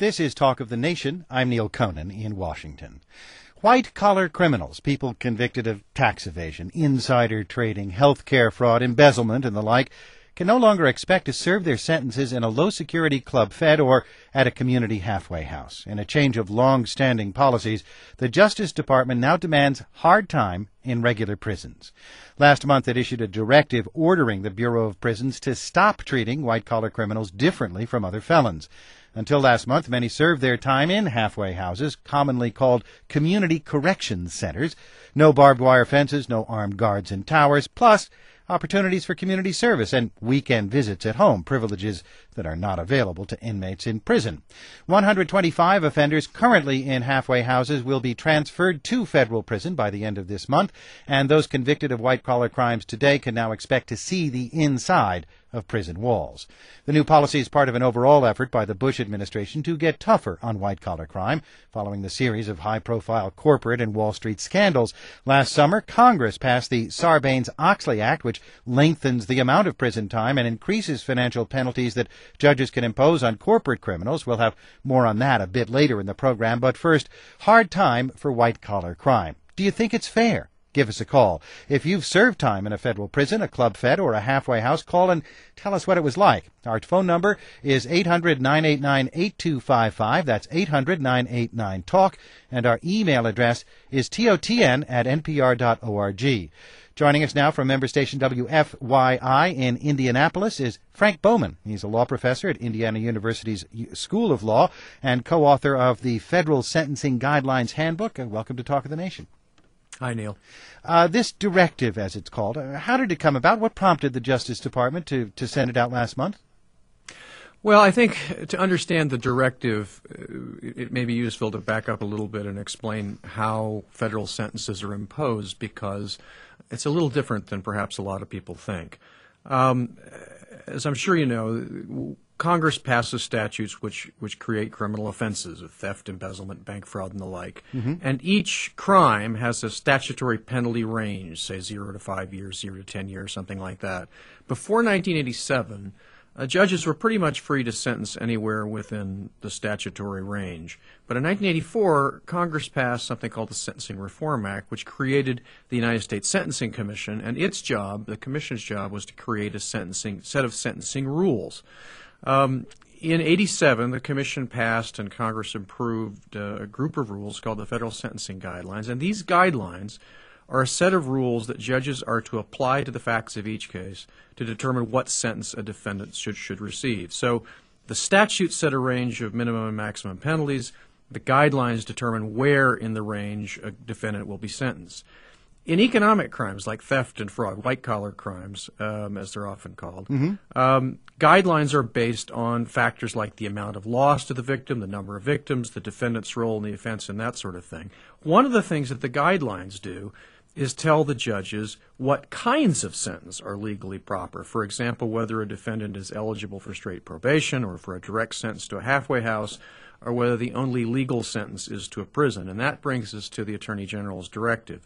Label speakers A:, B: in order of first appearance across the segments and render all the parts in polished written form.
A: This is Talk of the Nation. I'm Neil Conan in Washington. White-collar criminals, people convicted of tax evasion, insider trading, healthcare fraud, embezzlement, and the like, can no longer expect to serve their sentences in a low-security club fed or at a community halfway house. In a change of long-standing policies, the Justice Department now demands hard time in regular prisons. Last month, it issued a directive ordering the Bureau of Prisons to stop treating white-collar criminals differently from other felons. Until last month, many served their time in halfway houses, commonly called community corrections centers. No barbed wire fences, no armed guards in towers, plus opportunities for community service and weekend visits at home, privileges that are not available to inmates in prison. 125 offenders currently in halfway houses will be transferred to federal prison by the end of this month, and those convicted of white-collar crimes today can now expect to see the inside of prison walls. The new policy is part of an overall effort by the Bush administration to get tougher on white-collar crime, following the series of high-profile corporate and Wall Street scandals. Last summer, Congress passed the Sarbanes-Oxley Act, which lengthens the amount of prison time and increases financial penalties that judges can impose on corporate criminals. We'll have more on that a bit later in the program, but first, hard time for white-collar crime. Do you think it's fair? Give us a call. If you've served time in a federal prison, a club fed, or a halfway house, call and tell us what it was like. Our phone number is 800-989-8255. That's 800-989-TALK. And our email address is totn@npr.org. Joining us now from member station WFYI in Indianapolis is Frank Bowman. He's a law professor at Indiana University's School of Law and co-author of the Federal Sentencing Guidelines Handbook. Welcome to Talk of the Nation.
B: Hi, Neil.
A: This directive, as it's called, how did it come about? What prompted the Justice Department to send it out last month?
B: Well, I think to understand the directive, it may be useful to back up a little bit and explain how federal sentences are imposed, because it's a little different than perhaps a lot of people think. As I'm sure you know, Congress passes statutes which create criminal offenses of theft, embezzlement, bank fraud, and the like. Mm-hmm. And each crime has a statutory penalty range, say 0 to 5 years, 0 to 10 years, something like that. Before 1987, judges were pretty much free to sentence anywhere within the statutory range. But in 1984, Congress passed something called the Sentencing Reform Act, which created the United States Sentencing Commission, and its job, the Commission's job, was to create a set of sentencing rules. In 87, the Commission passed and Congress approved a group of rules called the Federal Sentencing Guidelines, and these guidelines are a set of rules that judges are to apply to the facts of each case to determine what sentence a defendant should receive. So the statute set a range of minimum and maximum penalties. The guidelines determine where in the range a defendant will be sentenced. In economic crimes like theft and fraud, white-collar crimes, as they're often called, guidelines are based on factors like the amount of loss to the victim, the number of victims, the defendant's role in the offense, and that sort of thing. One of the things that the guidelines do is tell the judges what kinds of sentence are legally proper. For example, whether a defendant is eligible for straight probation or for a direct sentence to a halfway house, or whether the only legal sentence is to a prison. And that brings us to the Attorney General's directive.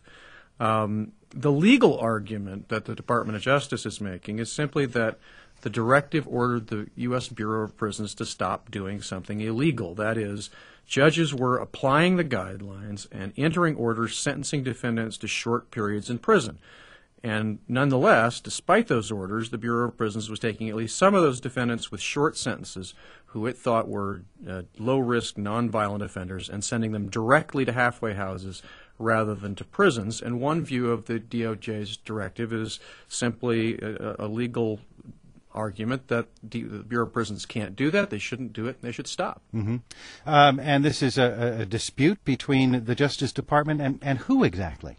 B: The legal argument that the Department of Justice is making is simply that the directive ordered the U.S. Bureau of Prisons to stop doing something illegal. That is, judges were applying the guidelines and entering orders sentencing defendants to short periods in prison. And nonetheless, despite those orders, the Bureau of Prisons was taking at least some of those defendants with short sentences who it thought were low-risk, nonviolent offenders and sending them directly to halfway houses rather than to prisons. And one view of the DOJ's directive is simply a legal argument that the Bureau of Prisons can't do that, they shouldn't do it, and they should stop.
A: Mm-hmm. And this is a dispute between the Justice Department and who exactly?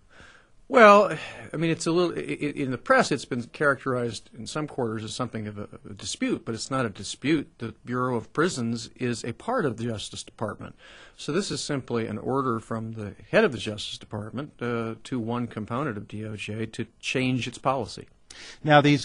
B: Well, I mean, it's a little in the press. It's been characterized in some quarters as something of a dispute, but it's not a dispute. The Bureau of Prisons is a part of the Justice Department, so this is simply an order from the head of the Justice Department to one component of DOJ to change its policy.
A: Now, these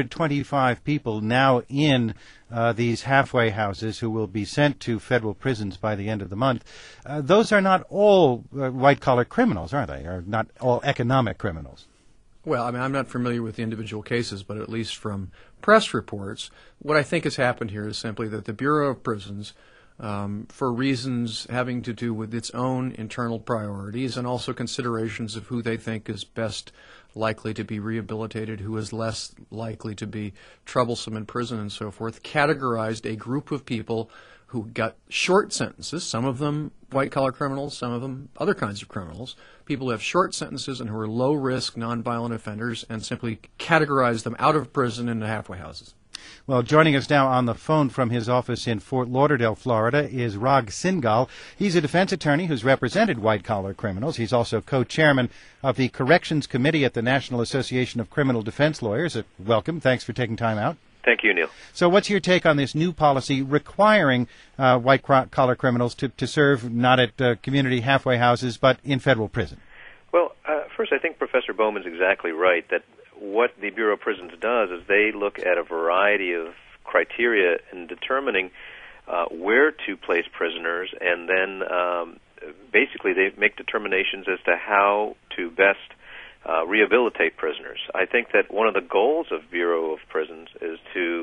A: 125 people now in these halfway houses who will be sent to federal prisons by the end of the month, those are not all white-collar criminals, are they? Or not all economic criminals?
B: Well, I mean, I'm not familiar with the individual cases, but at least from press reports, what I think has happened here is simply that the Bureau of Prisons for reasons having to do with its own internal priorities and also considerations of who they think is best likely to be rehabilitated, who is less likely to be troublesome in prison and so forth, categorized a group of people who got short sentences, some of them white-collar criminals, some of them other kinds of criminals, people who have short sentences and who are low-risk, nonviolent offenders, and simply categorize them out of prison into halfway houses.
A: Well, joining us now on the phone from his office in Fort Lauderdale, Florida, is Rag Singhal. He's a defense attorney who's represented white-collar criminals. He's also co-chairman of the Corrections Committee at the National Association of Criminal Defense Lawyers. Welcome. Thanks for taking time out.
C: Thank you, Neil.
A: So what's your take on this new policy requiring white-collar criminals to serve not at community halfway houses but in federal prison?
C: Well, first, I think Professor Bowman's exactly right that what the Bureau of Prisons does is they look at a variety of criteria in determining where to place prisoners, and then basically they make determinations as to how to best rehabilitate prisoners. I think that one of the goals of Bureau of Prisons is to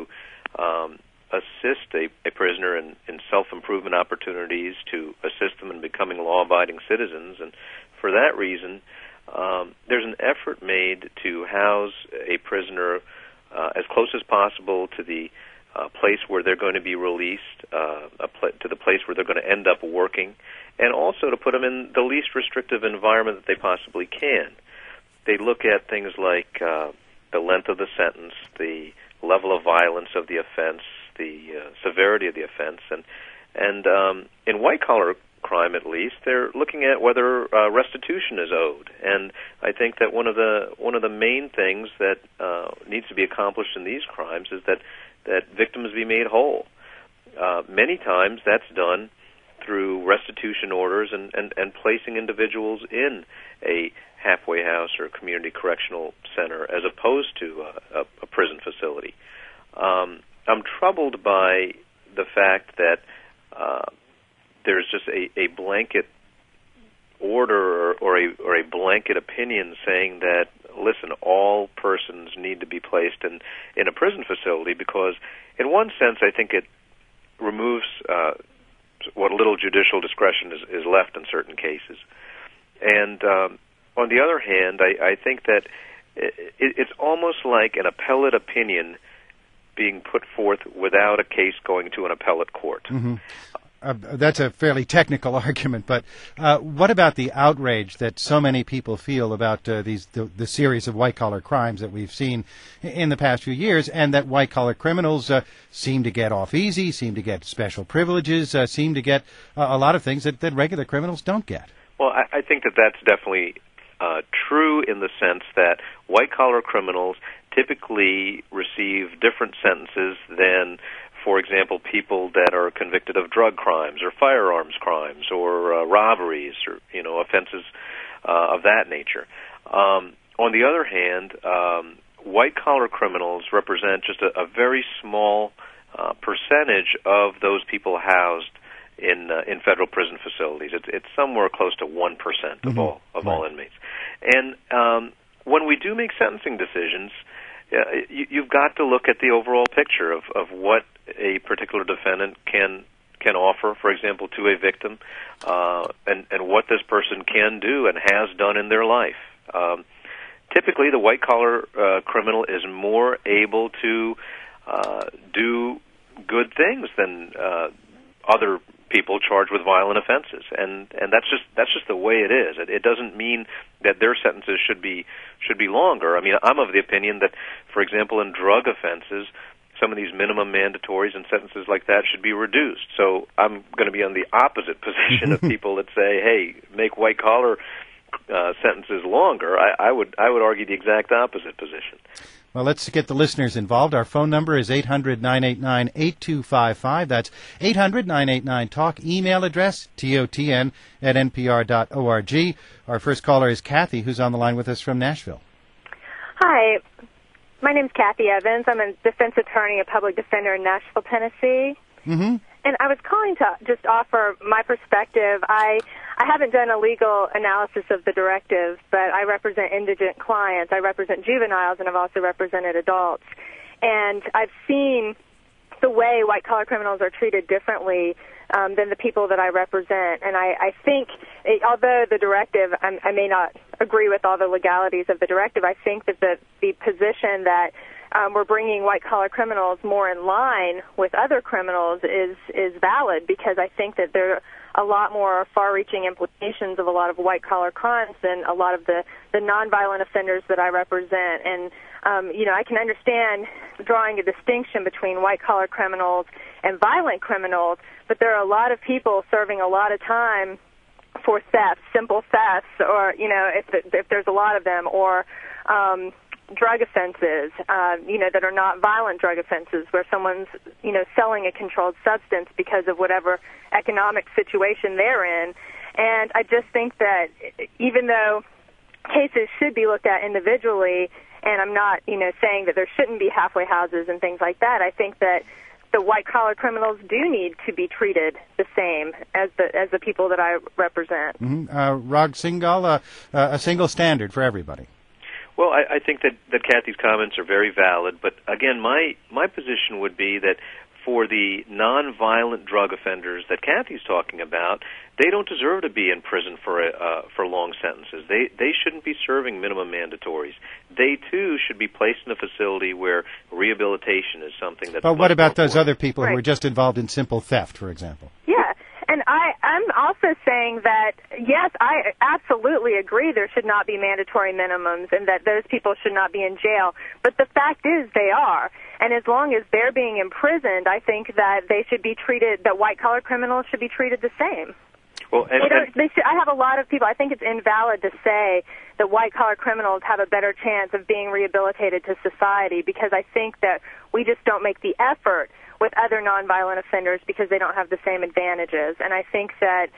C: assist a prisoner in self-improvement opportunities, to assist them in becoming law-abiding citizens, and for that reason, there's an effort made to house a prisoner as close as possible to the place where they're going to be released, to the place where they're going to end up working, and also to put them in the least restrictive environment that they possibly can. They look at things like the length of the sentence, the level of violence of the offense, the severity of the offense, and in white-collar crime, at least, they're looking at whether restitution is owed. And I think that one of the main things that needs to be accomplished in these crimes is that victims be made whole. Many times that's done through restitution orders and placing individuals in a halfway house or community correctional center as opposed to a prison facility. I'm troubled by the fact that there's just a blanket order or a blanket opinion saying that, listen, all persons need to be placed in a prison facility, because in one sense I think it removes what little judicial discretion is left in certain cases. And on the other hand, I think that it's almost like an appellate opinion being put forth without a case going to an appellate court.
A: Mm-hmm. That's a fairly technical argument, but what about the outrage that so many people feel about the series of white-collar crimes that we've seen in the past few years, and that white-collar criminals seem to get off easy, seem to get special privileges, seem to get a lot of things that regular criminals don't get?
C: Well, I think that that's definitely true in the sense that white-collar criminals typically receive different sentences than, for example, people that are convicted of drug crimes or firearms crimes or robberies or offenses of that nature. On the other hand, white-collar criminals represent just a very small percentage of those people housed in federal prison facilities. It's somewhere close to 1% of all inmates. And when we do make sentencing decisions, you've got to look at the overall picture of what a particular defendant can offer, for example, to a victim, and what this person can do and has done in their life. Typically, the white-collar criminal is more able to do good things than other people charged with violent offenses, and that's just the way it is. It doesn't mean that their sentences should be longer. I mean, I'm of the opinion that, for example, in drug offenses, some of these minimum mandatories and sentences like that should be reduced. So I'm going to be on the opposite position of people that say, "Hey, make white-collar sentences longer." I would argue the exact opposite position.
A: Well, let's get the listeners involved. Our phone number is 800-989-8255. That's 800-989-TALK. Email address, totn@npr.org. Our first caller is Kathy, who's on the line with us from Nashville.
D: Hi. My name's Kathy Evans. I'm a defense attorney, a public defender in Nashville, Tennessee.
A: Mm-hmm.
D: And I was calling to just offer my perspective. I haven't done a legal analysis of the directive, but I represent indigent clients. I represent juveniles, and I've also represented adults. And I've seen the way white-collar criminals are treated differently than the people that I represent. And I think, although the directive, I may not agree with all the legalities of the directive, I think that the position that we're bringing white-collar criminals more in line with other criminals is valid, because I think that there are a lot more far-reaching implications of a lot of white-collar crimes than a lot of the nonviolent offenders that I represent. And I can understand drawing a distinction between white-collar criminals and violent criminals, but there are a lot of people serving a lot of time for thefts, simple thefts, or, if there's a lot of them, or drug offenses, that are not violent drug offenses, where someone's, selling a controlled substance because of whatever economic situation they're in. And I just think that even though cases should be looked at individually, and I'm not, saying that there shouldn't be halfway houses and things like that, I think that the white-collar criminals do need to be treated the same as the people that I represent.
A: Mm-hmm. Rag Singhal, a single standard for everybody.
C: Well, I think that Kathy's comments are very valid, but again, my position would be that for the nonviolent drug offenders that Kathy's talking about, they don't deserve to be in prison for long sentences. They shouldn't be serving minimum mandatories. They too should be placed in a facility where rehabilitation is something that's.
A: But what about those other people
D: Right.
A: who are just involved in simple theft, for example?
D: Yeah, and I'm also saying that, yes, I absolutely agree there should not be mandatory minimums and that those people should not be in jail. But the fact is they are. And as long as they're being imprisoned, I think that they should be treated, that white-collar criminals should be treated the same.
C: Well,
D: I have a lot of people, I think it's invalid to say that white-collar criminals have a better chance of being rehabilitated to society, because I think that we just don't make the effort with other nonviolent offenders because they don't have the same advantages. And I think that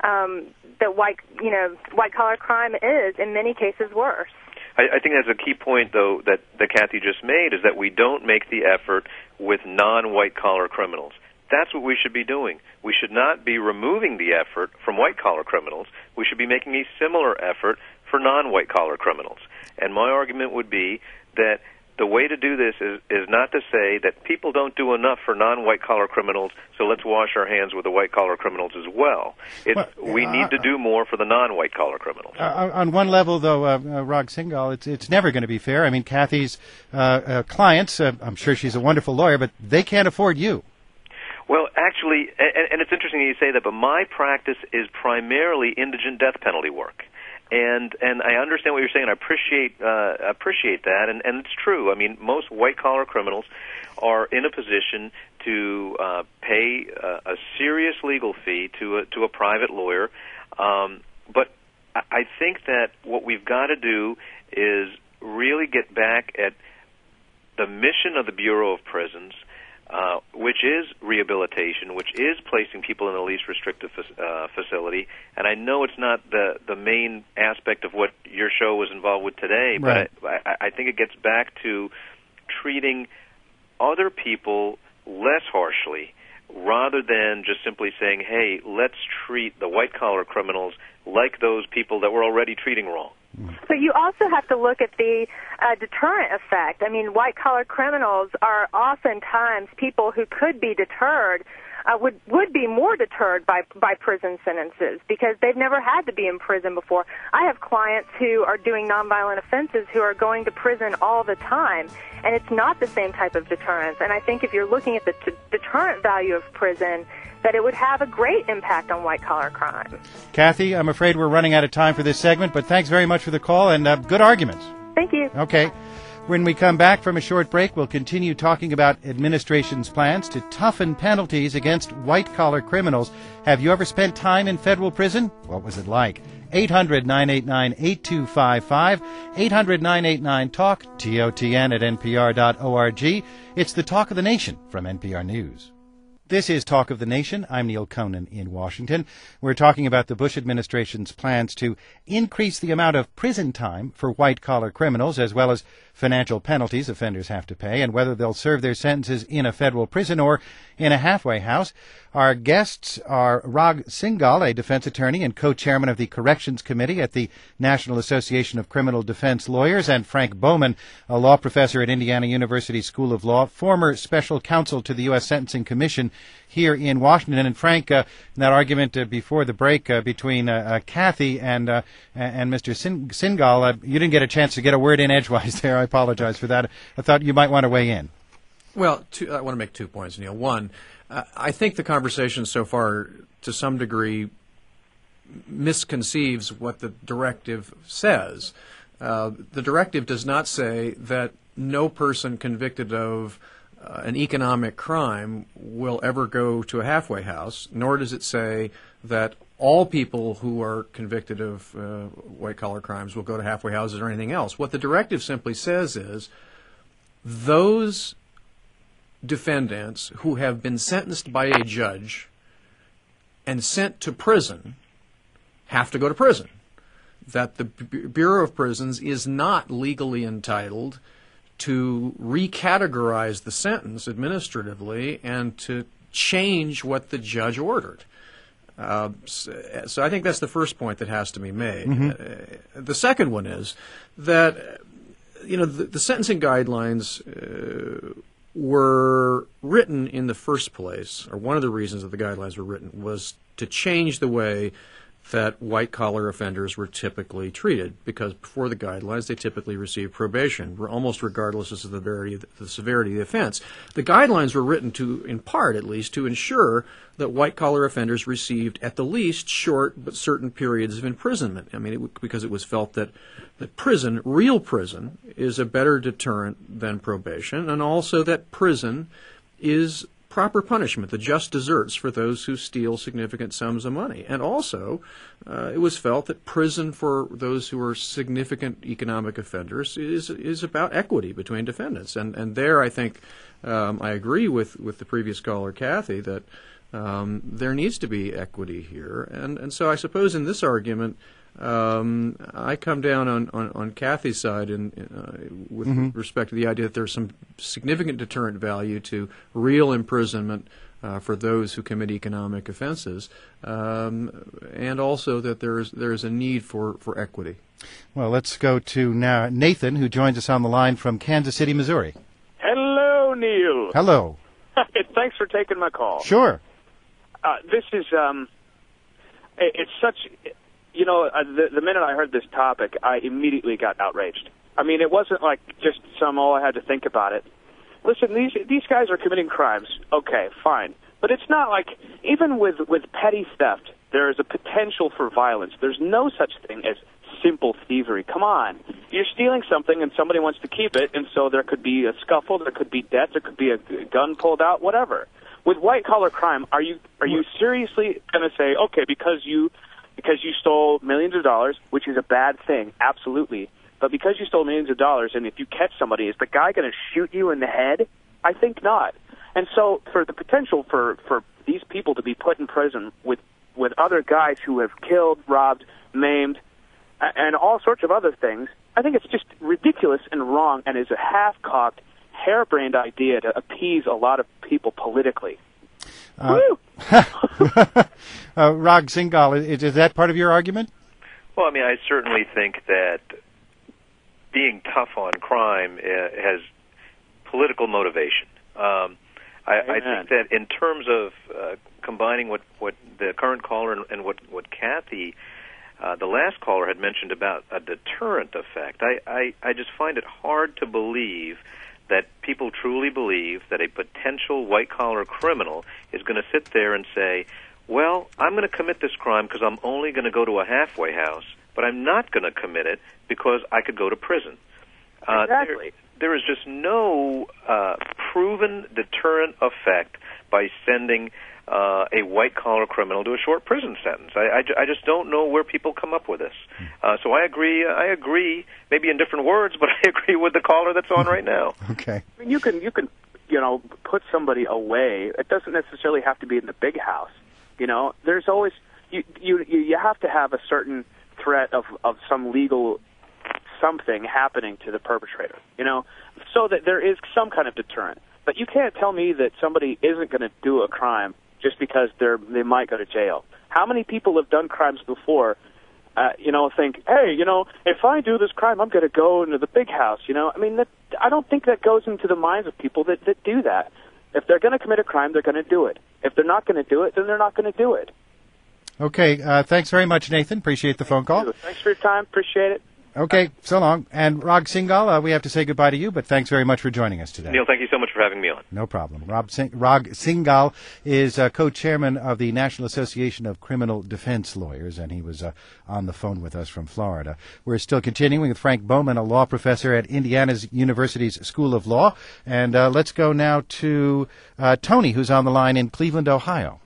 D: white-collar crime is, in many cases, worse.
C: I think that's a key point, though, that Kathy just made, is that we don't make the effort with non-white-collar criminals. That's what we should be doing. We should not be removing the effort from white-collar criminals. We should be making a similar effort for non-white-collar criminals. And my argument would be that the way to do this is not to say that people don't do enough for non-white-collar criminals, so let's wash our hands with the white-collar criminals as well. We need to do more for the non-white-collar criminals.
A: On one level, though, Rag Singhal, it's never going to be fair. I mean, Kathy's clients, I'm sure she's a wonderful lawyer, but they can't afford you.
C: Well, actually, and it's interesting that you say that, but my practice is primarily indigent death penalty work. And I understand what you're saying. I appreciate that, and it's true. I mean, most white-collar criminals are in a position to pay a serious legal fee to a private lawyer. But I think that what we've got to do is really get back at the mission of the Bureau of Prisons, which is rehabilitation, which is placing people in the least restrictive facility. And I know it's not the main aspect of what your show was involved with today,
A: right.
C: But I think it gets back to treating other people less harshly, rather than just simply saying, hey, let's treat the white-collar criminals like those people that we're already treating wrong.
D: But you also have to look at the deterrent effect. I mean, white-collar criminals are oftentimes people who could be deterred, would be more deterred by prison sentences because they've never had to be in prison before. I have clients who are doing nonviolent offenses who are going to prison all the time, and it's not the same type of deterrence. And I think if you're looking at the deterrent value of prison, that it would have a great impact on white-collar crime.
A: Kathy, I'm afraid we're running out of time for this segment, but thanks very much for the call and good arguments.
D: Thank you.
A: Okay. When we come back from a short break, we'll continue talking about administration's plans to toughen penalties against white-collar criminals. Have you ever spent time in federal prison? What was it like? 800-989-8255, 800-989-TALK, TOTN at NPR.org. It's the Talk of the Nation from NPR News. This is Talk of the Nation. I'm Neil Conan in Washington. We're talking about the Bush administration's plans to increase the amount of prison time for white-collar criminals, as well as financial penalties offenders have to pay, and whether they'll serve their sentences in a federal prison or in a halfway house. Our guests are Rag Singhal, a defense attorney and co-chairman of the Corrections Committee at the National Association of Criminal Defense Lawyers, and Frank Bowman, a law professor at Indiana University School of Law, former special counsel to the U.S. Sentencing Commission here in Washington. And Frank, in that argument before the break between Kathy and Mr. Singhal, you didn't get a chance to get a word in edgewise there. I apologize for that. I thought you might want to weigh in.
B: Well, I want to make 2 points, Neil. One, I think the conversation so far, to some degree, misconceives what the directive says. The directive does not say that no person convicted of an economic crime will ever go to a halfway house, nor does it say that all people who are convicted of white-collar crimes will go to halfway houses or anything else. What the directive simply says is those defendants who have been sentenced by a judge and sent to prison have to go to prison. That the Bureau of Prisons is not legally entitled to recategorize the sentence administratively and to change what the judge ordered. So I think that's the first point that has to be made. Mm-hmm. The second one is that the sentencing guidelines were written in the first place, or one of the reasons that the guidelines were written was to change the way that white-collar offenders were typically treated, because before the guidelines they typically received probation, almost regardless of the severity of the offense. The guidelines were written to, in part at least, to ensure that white-collar offenders received at the least short but certain periods of imprisonment. I mean, because it was felt that prison, real prison, is a better deterrent than probation, and also that prison is proper punishment, the just deserts for those who steal significant sums of money. And also, it was felt that prison for those who are significant economic offenders is about equity between defendants. And there, I think, I agree with the previous caller, Kathy, that there needs to be equity here. And so I suppose in this argument, I come down on Kathy's side with mm-hmm. respect to the idea that there's some significant deterrent value to real imprisonment for those who commit economic offenses, and also that there's a need for equity. Well,
A: let's go to now Nathan, who joins us on the line from Kansas City, Missouri.
E: Hello, Neil.
A: Hello.
E: Thanks for taking my call.
A: Sure.
E: This is it's such. The minute I heard this topic, I immediately got outraged. I mean, it wasn't like just I had to think about it. Listen, these guys are committing crimes. Okay, fine. But it's not like, even with petty theft, there is a potential for violence. There's no such thing as simple thievery. Come on. You're stealing something and somebody wants to keep it, and so there could be a scuffle, there could be death, there could be a gun pulled out, whatever. With white-collar crime, are you seriously going to say, okay, because you stole millions of dollars, which is a bad thing, absolutely, but because you stole millions of dollars, and if you catch somebody, is the guy going to shoot you in the head? I think not. And so for the potential for these people to be put in prison with other guys who have killed, robbed, maimed, and all sorts of other things, I think it's just ridiculous and wrong, and is a half-cocked, harebrained idea to appease a lot of people politically.
A: Rag Singhal, is that part of your argument?
C: Well, I mean, I certainly think that being tough on crime has political motivation. I think that in terms of combining what the current caller and what Kathy, the last caller, had mentioned about a deterrent effect, I just find it hard to believe that people truly believe that a potential white-collar criminal is going to sit there and say, well, I'm going to commit this crime because I'm only going to go to a halfway house, but I'm not going to commit it because I could go to prison.
E: Exactly.
C: There is just no proven deterrent effect by sending a white-collar criminal to a short prison sentence. I just don't know where people come up with this. So I agree, maybe in different words, but I agree with the caller that's on right now.
A: Okay.
E: I mean, you can put somebody away. It doesn't necessarily have to be in the big house. There's always you have to have a certain threat of some legal something happening to the perpetrator, so that there is some kind of deterrent. But you can't tell me that somebody isn't going to do a crime just because they might go to jail. How many people have done crimes before, think, hey, if I do this crime, I'm going to go into the big house, I don't think that goes into the minds of people that do that. If they're going to commit a crime, they're going to do it. If they're not going to do it, then they're not going to do it.
A: Okay, thanks very much, Nathan. Appreciate the phone call.
E: Thanks for your time. Appreciate it.
A: Okay, so long. And Rag Singhal, we have to say goodbye to you, but thanks very much for joining us today.
C: Neil, thank you so much for having me on.
A: No problem. Rag Singhal is co-chairman of the National Association of Criminal Defense Lawyers, and he was on the phone with us from Florida. We're still continuing with Frank Bowman, a law professor at Indiana University's School of Law. And let's go now to Tony, who's on the line in Cleveland, Ohio.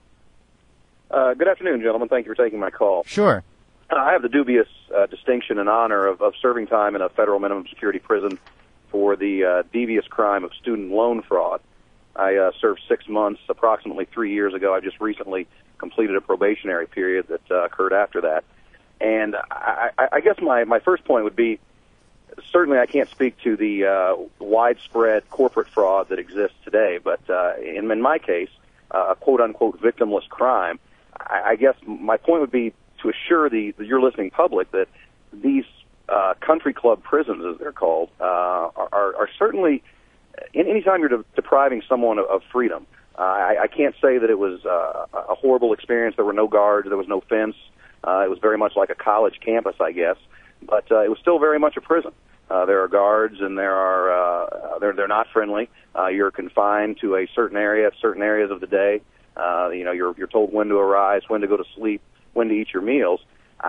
F: Good afternoon, gentlemen. Thank you for taking my call.
A: Sure.
F: I have the dubious distinction and honor of serving time in a federal minimum security prison for the devious crime of student loan fraud. I served 6 months approximately 3 years ago. I just recently completed a probationary period that occurred after that. And I guess my first point would be, certainly I can't speak to the widespread corporate fraud that exists today, but in my case, a quote-unquote victimless crime, I guess my point would be to assure your listening public that these country club prisons, as they're called, are certainly, anytime you're depriving someone of freedom, I can't say that it was a horrible experience. There were no guards. There was no fence. It was very much like a college campus, I guess, but it was still very much a prison. There are guards, and they're not friendly. You're confined to a certain area at certain areas of the day. You're told when to arise, when to go to sleep, when to eat your meals.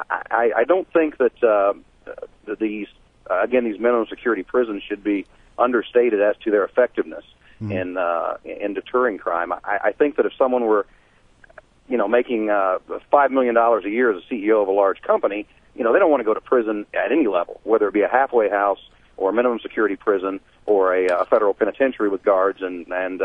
F: I don't think that these minimum security prisons should be understated as to their effectiveness in deterring crime. I think that if someone were, making $5 million a year as a CEO of a large company, they don't want to go to prison at any level, whether it be a halfway house or a minimum security prison or a federal penitentiary with guards and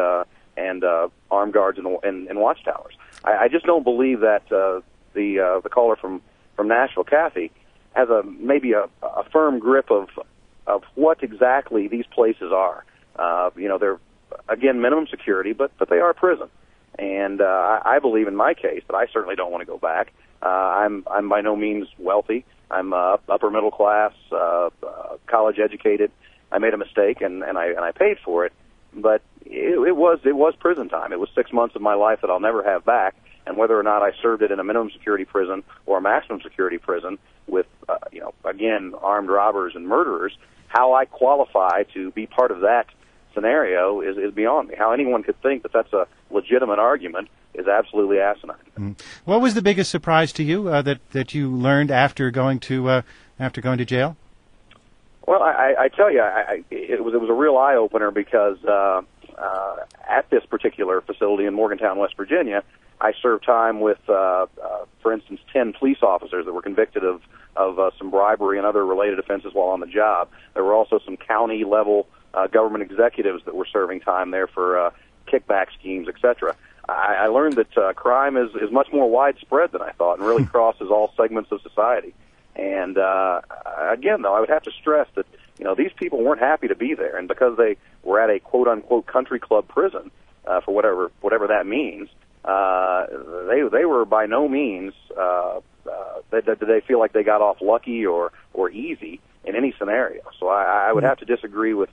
F: armed guards and watchtowers. I just don't believe that the caller from Nashville, Kathy, has maybe a firm grip of what exactly these places are. They're again minimum security, but they are prison, and I believe in my case that I certainly don't want to go back. I'm by no means wealthy. I'm upper middle class, college educated. I made a mistake and I paid for it, but it was prison time. It was 6 months of my life that I'll never have back. And whether or not I served it in a minimum security prison or a maximum security prison with, again, armed robbers and murderers, how I qualify to be part of that scenario is beyond me. How anyone could think that that's a legitimate argument is absolutely asinine.
A: What was the biggest surprise to you that you learned after going to jail?
F: Well, I tell you, it was a real eye opener because at this particular facility in Morgantown, West Virginia, I served time with, for instance, 10 police officers that were convicted of some bribery and other related offenses while on the job. There were also some county-level government executives that were serving time there for kickback schemes, etc. I learned that crime is much more widespread than I thought and really crosses all segments of society. And again, though, I would have to stress that these people weren't happy to be there, and because they were at a quote-unquote country club prison, for whatever that means, they were by no means did they feel like they got off lucky or easy in any scenario. So I would have to disagree with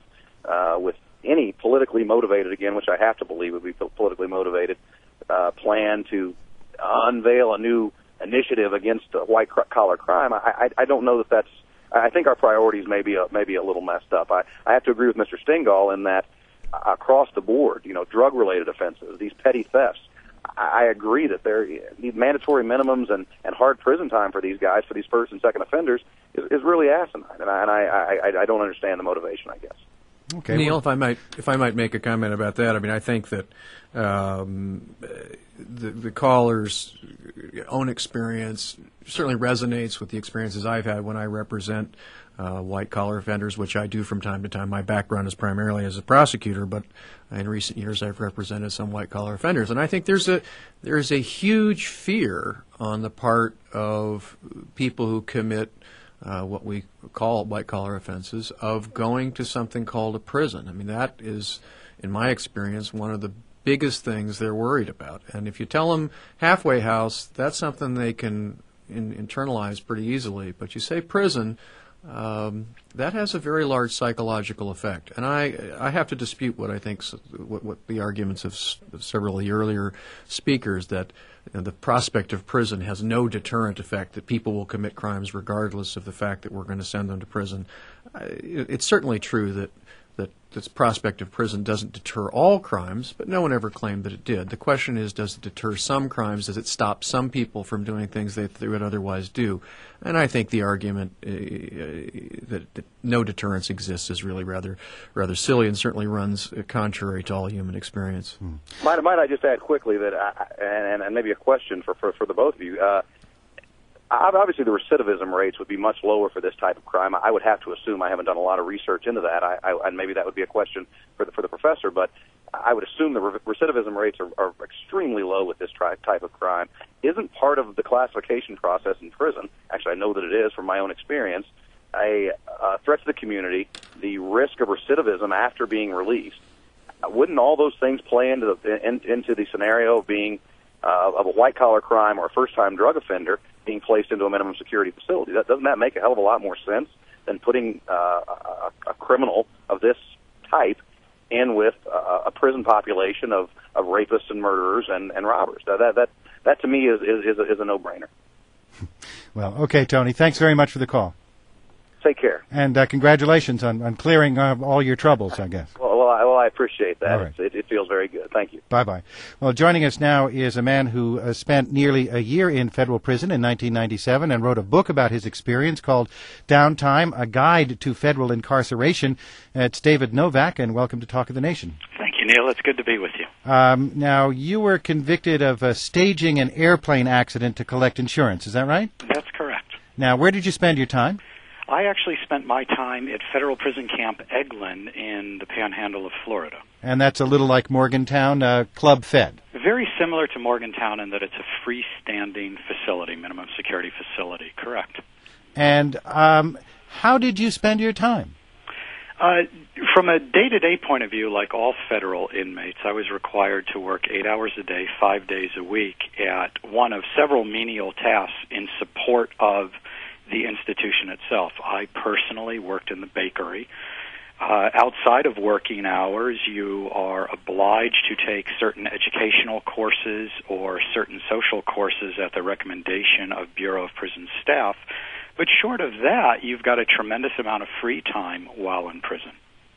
F: any politically motivated, again, which I have to believe would be politically motivated, plan to unveil a new initiative against white collar crime. I don't know that that's. I think our priorities may be a little messed up. I have to agree with Mr. Stingal in that across the board, drug related offenses, these petty thefts, I agree that there need mandatory minimums and hard prison time for these guys, for these first and second offenders, is really asinine, and I don't understand the motivation, I guess.
A: Okay,
B: Neil, if I might make a comment about that, I think that the caller's own experience certainly resonates with the experiences I've had when I represent white-collar offenders, which I do from time to time. My background is primarily as a prosecutor, but in recent years I've represented some white-collar offenders. And I think there's a huge fear on the part of people who commit what we call white-collar offenses of going to something called a prison. I mean, that is, in my experience, one of the biggest things they're worried about. And if you tell them halfway house, that's something they can internalize pretty easily. But you say prison, that has a very large psychological effect. And I have to dispute what I think, what the arguments of several of the earlier speakers, that the prospect of prison has no deterrent effect, that people will commit crimes regardless of the fact that we're going to send them to prison. It's certainly true that this prospect of prison doesn't deter all crimes, but no one ever claimed that it did. The question is, does it deter some crimes? Does it stop some people from doing things they would otherwise do? And I think the argument that no deterrence exists is really rather silly, and certainly runs contrary to all human experience.
F: Might I just add quickly that, and maybe a question for the both of you. Obviously, the recidivism rates would be much lower for this type of crime. I would have to assume. I haven't done a lot of research into that, and maybe that would be a question for the professor. But I would assume the recidivism rates are extremely low with this type of crime. Isn't part of the classification process in prison? Actually, I know that it is from my own experience. A threat to the community, the risk of recidivism after being released. Wouldn't all those things play into the scenario of being of a white-collar crime or a first-time drug offender being placed into a minimum security facility? Doesn't that make a hell of a lot more sense than putting a criminal of this type in with a prison population of rapists and murderers and robbers? That to me is a no-brainer.
A: Well, okay, Tony. Thanks very much for the call.
F: Take care.
A: And congratulations on clearing all your troubles, I guess.
F: Well, I appreciate that.
A: Right.
F: It feels very good. Thank you.
A: Bye-bye. Well, joining us now is a man who spent nearly a year in federal prison in 1997 and wrote a book about his experience called Downtime, A Guide to Federal Incarceration. It's David Novak, and welcome to Talk of the Nation.
G: Thank you, Neil. It's good to be with you.
A: Now, you were convicted of staging an airplane accident to collect insurance. Is that right?
G: That's correct.
A: Now, where did you spend your time?
G: I actually spent my time at Federal Prison Camp Eglin in the Panhandle of Florida.
A: And that's a little like Morgantown, Club Fed.
G: Very similar to Morgantown in that it's a freestanding facility, minimum security facility. Correct.
A: And how did you spend your time?
G: From a day-to-day point of view, like all federal inmates, I was required to work 8 hours a day, 5 days a week at one of several menial tasks in support of the institution itself. I personally worked in the bakery. Outside of working hours, you are obliged to take certain educational courses or certain social courses at the recommendation of Bureau of Prison staff. But short of that, you've got a tremendous amount of free time while in prison.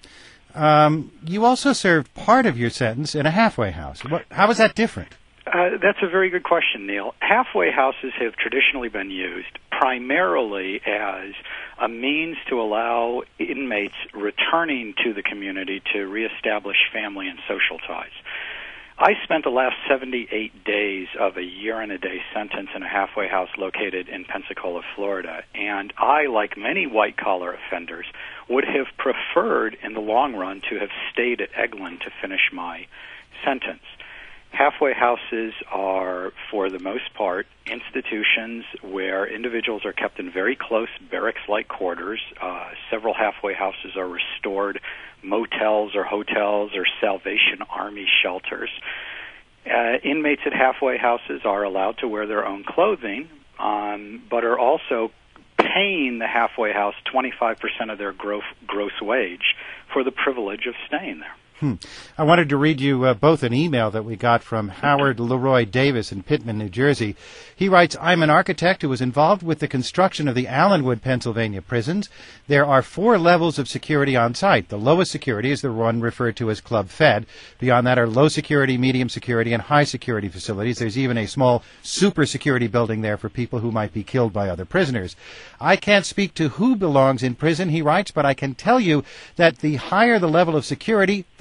A: You also served part of your sentence in a halfway house. How was that different?
G: That's a very good question, Neil. Halfway houses have traditionally been used primarily as a means to allow inmates returning to the community to reestablish family and social ties. I spent the last 78 days of a year-and-a-day sentence in a halfway house located in Pensacola, Florida, and I, like many white-collar offenders, would have preferred in the long run to have stayed at Eglin to finish my sentence. Halfway houses are, for the most part, institutions where individuals are kept in very close barracks-like quarters. Several halfway houses are restored motels or hotels or Salvation Army shelters. Inmates at halfway houses are allowed to wear their own clothing, but are also paying the halfway house 25% of their gross wage for the privilege of staying there.
A: I wanted to read you both an email that we got from Howard Leroy Davis in Pittman, New Jersey. He writes, I'm an architect who was involved with the construction of the Allenwood, Pennsylvania prisons. There are 4 levels of security on site. The lowest security is the one referred to as Club Fed. Beyond that are low security, medium security, and high security facilities. There's even a small super security building there for people who might be killed by other prisoners. I can't speak to who belongs in prison, he writes, but I can tell you that the higher the level of security, the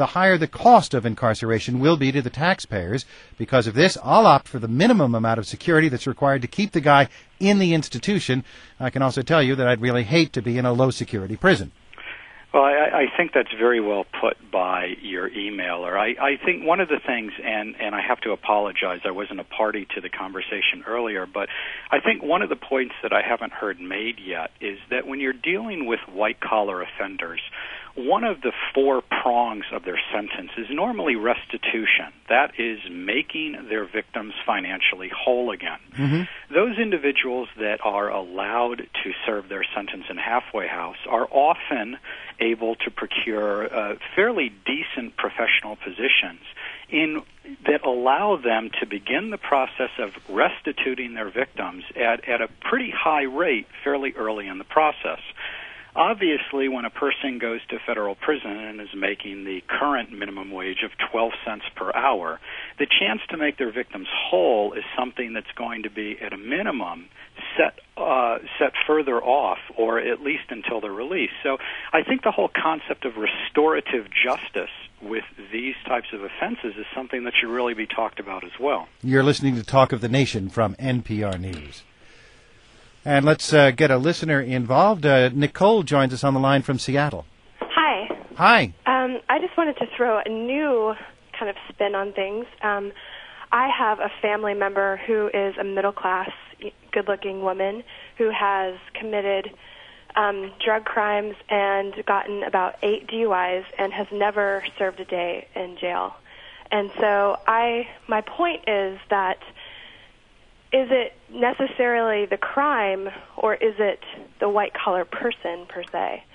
A: the higher the cost of incarceration will be to the taxpayers. Because of this, I'll opt for the minimum amount of security that's required to keep the guy in the institution. I can also tell you that I'd really hate to be in a low-security prison.
G: Well, I think that's very well put by your emailer. I think one of the things, and I have to apologize, I wasn't a party to the conversation earlier, but I think one of the points that I haven't heard made yet is that when you're dealing with white-collar offenders, one of the 4 prongs of their sentence is normally restitution. That is making their victims financially whole again. Mm-hmm. Those individuals that are allowed to serve their sentence in halfway house are often able to procure fairly decent professional positions that allow them to begin the process of restituting their victims at a pretty high rate fairly early in the process. Obviously, when a person goes to federal prison and is making the current minimum wage of 12 cents per hour, the chance to make their victims whole is something that's going to be, at a minimum, set further off, or at least until they're released. So I think the whole concept of restorative justice with these types of offenses is something that should really be talked about as well.
A: You're listening to Talk of the Nation from NPR News. And let's get a listener involved. Nicole joins us on the line from Seattle.
H: Hi.
A: Hi.
H: I just wanted to throw a new kind of spin on things. I have a family member who is a middle-class, good-looking woman who has committed drug crimes and gotten about 8 DUIs and has never served a day in jail. And so my point is that, is it necessarily the crime, or is it the white-collar person, per se?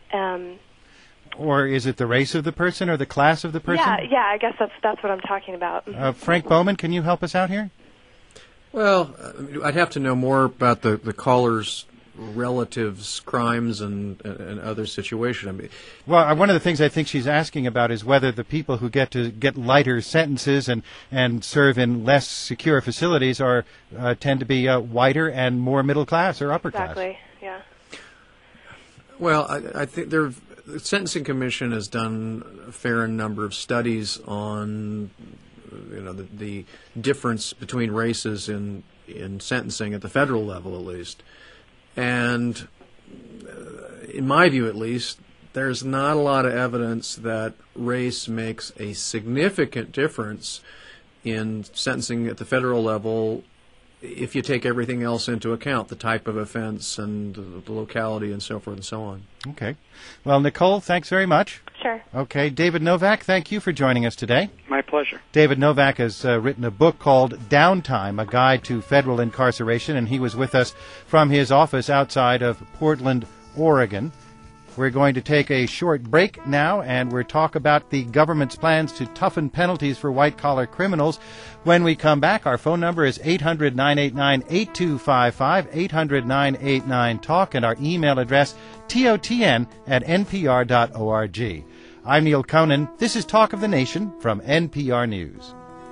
A: Or is it the race of the person or the class of the person?
H: Yeah, I guess that's what I'm talking about.
A: Frank Bowman, can you help us out here?
B: Well, I'd have to know more about the caller's relatives' crimes and other situations. I mean,
A: well, one of the things I think she's asking about is whether the people who get lighter sentences and serve in less secure facilities tend to be whiter and more middle class or upper class.
H: Exactly. Yeah.
B: Well, I think the Sentencing Commission has done a fair number of studies on the difference between races in sentencing at the federal level, at least. And in my view, at least, there's not a lot of evidence that race makes a significant difference in sentencing at the federal level if you take everything else into account, the type of offense and the locality and so forth and so on.
A: Okay. Well, Nicole, thanks very much.
H: Sure.
A: Okay. David Novak, thank you for joining us today.
G: My pleasure.
A: David Novak has written a book called Downtime, A Guide to Federal Incarceration, and he was with us from his office outside of Portland, Oregon. We're going to take a short break now, and we'll talk about the government's plans to toughen penalties for white-collar criminals. When we come back, our phone number is 800-989-8255, 800-989-TALK, and our email address, totn@npr.org. I'm Neil Conan. This is Talk of the Nation from NPR News.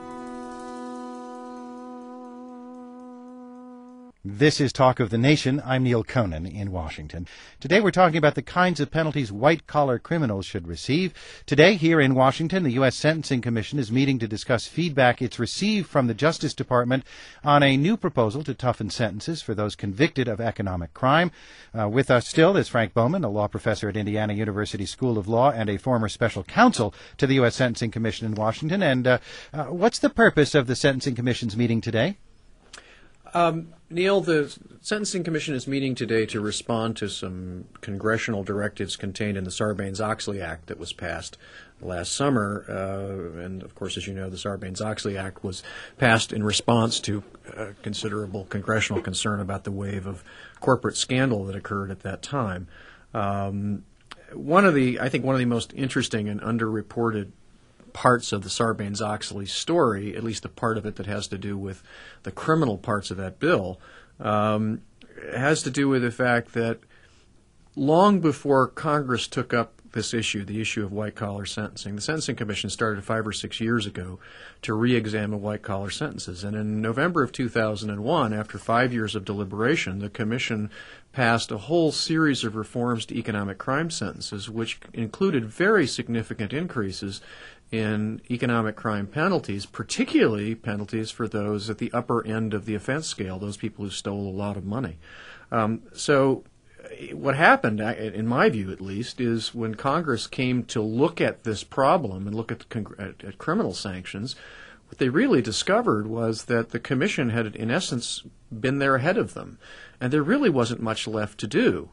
A: This is Talk of the Nation. I'm Neil Conan in Washington. Today we're talking about the kinds of penalties white-collar criminals should receive. Today here in Washington, the U.S. Sentencing Commission is meeting to discuss feedback it's received from the Justice Department on a new proposal to toughen sentences for those convicted of economic crime. With us still is Frank Bowman, a law professor at Indiana University School of Law and a former special counsel to the U.S. Sentencing Commission in Washington. And what's the purpose of the Sentencing Commission's meeting today?
B: Neil, the Sentencing Commission is meeting today to respond to some congressional directives contained in the Sarbanes-Oxley Act that was passed last summer. And, of course, as you know, the Sarbanes-Oxley Act was passed in response to considerable congressional concern about the wave of corporate scandal that occurred at that time. One of the most interesting and underreported parts of the Sarbanes-Oxley story, at least the part of it that has to do with the criminal parts of that bill, has to do with the fact that long before Congress took up this issue, the issue of white-collar sentencing. The Sentencing Commission started 5 or 6 years ago to re-examine white-collar sentences. And in November of 2001, after 5 years of deliberation, the Commission passed a whole series of reforms to economic crime sentences, which included very significant increases in economic crime penalties, particularly penalties for those at the upper end of the offense scale, those people who stole a lot of money. So what happened, in my view at least, is when Congress came to look at this problem and look at criminal sanctions, what they really discovered was that the Commission had, in essence, been there ahead of them, and there really wasn't much left to do.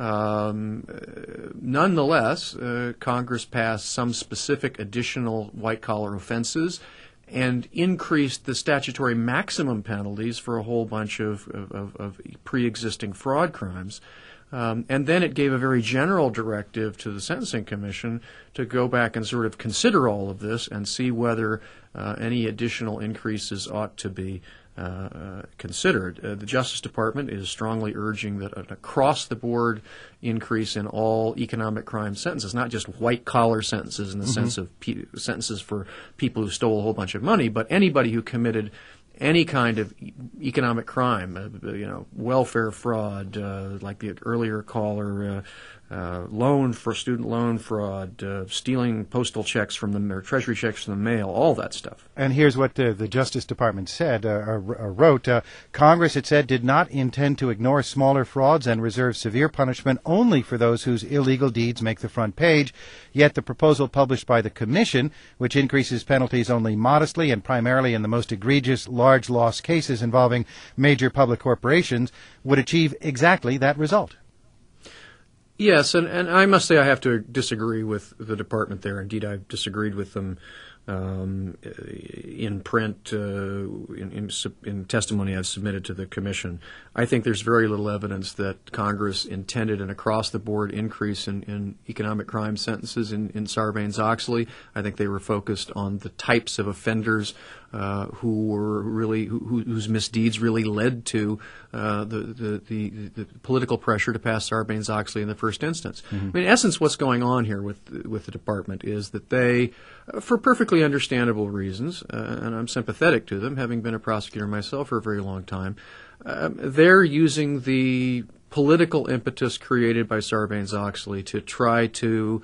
B: Nonetheless, Congress passed some specific additional white-collar offenses and increased the statutory maximum penalties for a whole bunch of pre-existing fraud crimes. And then it gave a very general directive to the Sentencing Commission to go back and sort of consider all of this and see whether any additional increases ought to be considered. The Justice Department is strongly urging that an across-the-board increase in all economic crime sentences, not just white-collar sentences in the sense of sentences for people who stole a whole bunch of money, but anybody who committed any kind of economic crime, welfare fraud, like the earlier caller, student loan fraud, stealing postal checks from them or treasury checks from the mail, all that stuff.
A: And here's what the Justice Department said, wrote. Congress, it said, did not intend to ignore smaller frauds and reserve severe punishment only for those whose illegal deeds make the front page. Yet the proposal published by the Commission, which increases penalties only modestly and primarily in the most egregious large loss cases involving major public corporations, would achieve exactly that result.
B: Yes, and I must say I have to disagree with the department there. Indeed, I've disagreed with them in print, in testimony I've submitted to the Commission. I think there's very little evidence that Congress intended an across-the-board increase in economic crime sentences in Sarbanes-Oxley. I think they were focused on the types of offenders whose misdeeds really led to the political pressure to pass Sarbanes-Oxley in the first instance. I mean, in essence, what's going on here with the department is that they, for perfectly understandable reasons, and I'm sympathetic to them, having been a prosecutor myself for a very long time, they're using the political impetus created by Sarbanes-Oxley to try to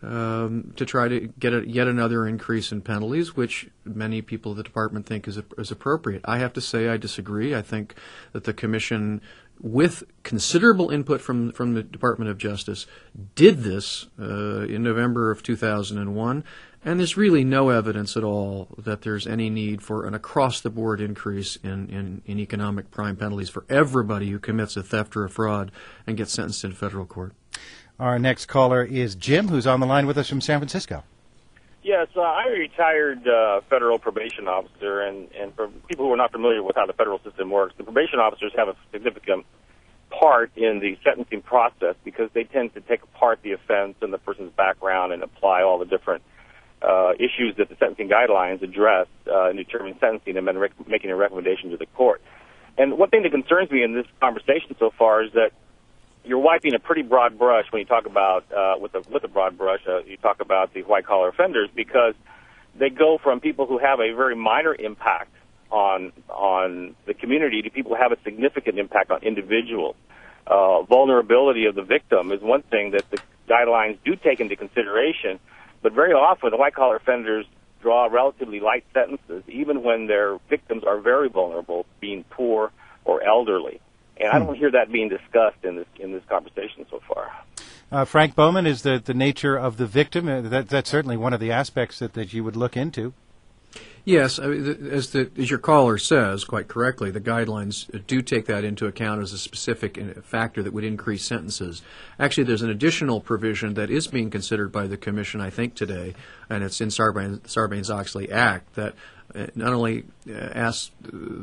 B: get yet another increase in penalties, which many people at the department think is appropriate. I have to say I disagree. I think that the Commission, with considerable input from the Department of Justice, did this in November of 2001, and there's really no evidence at all that there's any need for an across-the-board increase in economic crime penalties for everybody who commits a theft or a fraud and gets sentenced in federal court.
A: Our next caller is Jim, who's on the line with us from San Francisco.
I: Yes, I'm a retired federal probation officer, and for people who are not familiar with how the federal system works, the probation officers have a significant part in the sentencing process because they tend to take apart the offense and the person's background and apply all the different issues that the sentencing guidelines address in determining sentencing and then making a recommendation to the court. And one thing that concerns me in this conversation so far is that you're wiping a pretty broad brush when you talk about, with a broad brush, you talk about the white-collar offenders because they go from people who have a very minor impact on the community to people who have a significant impact on individuals. Vulnerability of the victim is one thing that the guidelines do take into consideration, but very often the white-collar offenders draw relatively light sentences, even when their victims are very vulnerable, being poor or elderly. And I don't hear that being discussed in this conversation so far.
A: Frank Bowman, is the nature of the victim, that's certainly one of the aspects that you would look into.
B: Yes, as your caller says, quite correctly, the guidelines do take that into account as a specific factor that would increase sentences. Actually, there's an additional provision that is being considered by the Commission, I think, today, and it's in Sarbanes-Oxley Act, that not only asks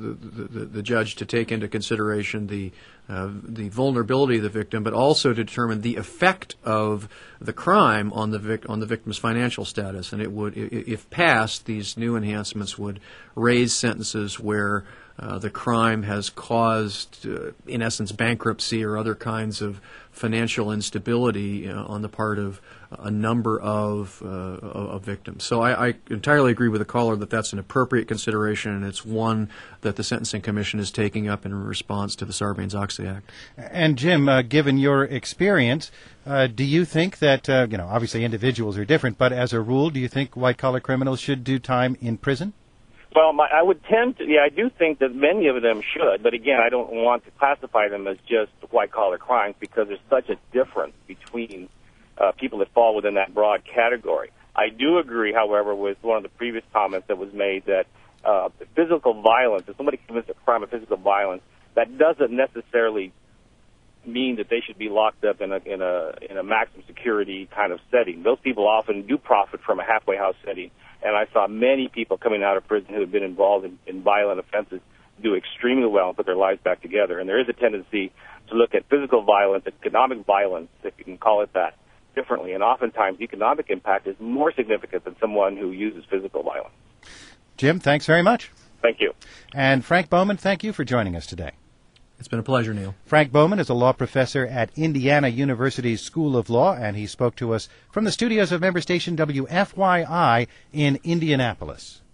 B: the judge to take into consideration the vulnerability of the victim, but also to determine the effect of the crime on the victim's financial status. And it would, if passed, these new enhancements would raise sentences where the crime has caused, in essence, bankruptcy or other kinds of financial instability on the part of a number of victims. So I entirely agree with the caller that that's an appropriate consideration, and it's one that the Sentencing Commission is taking up in response to the Sarbanes-Oxley Act.
A: And Jim, given your experience, do you think that, obviously individuals are different, but as a rule, do you think white-collar criminals should do time in prison?
I: Well, I would tend to, I do think that many of them should, but again, I don't want to classify them as just white-collar crimes because there's such a difference between people that fall within that broad category. I do agree, however, with one of the previous comments that was made that physical violence, if somebody commits a crime of physical violence, that doesn't necessarily mean that they should be locked up in a maximum security kind of setting. Those people often do profit from a halfway house setting, and I saw many people coming out of prison who have been involved in violent offenses do extremely well and put their lives back together. And there is a tendency to look at physical violence, economic violence, if you can call it that, differently. And oftentimes, economic impact is more significant than someone who uses physical violence.
A: Jim, thanks very much.
I: Thank you.
A: And Frank Bowman, thank you for joining us today.
B: It's been a pleasure, Neil.
A: Frank Bowman is a law professor at Indiana University's School of Law, and he spoke to us from the studios of member station WFYI in Indianapolis.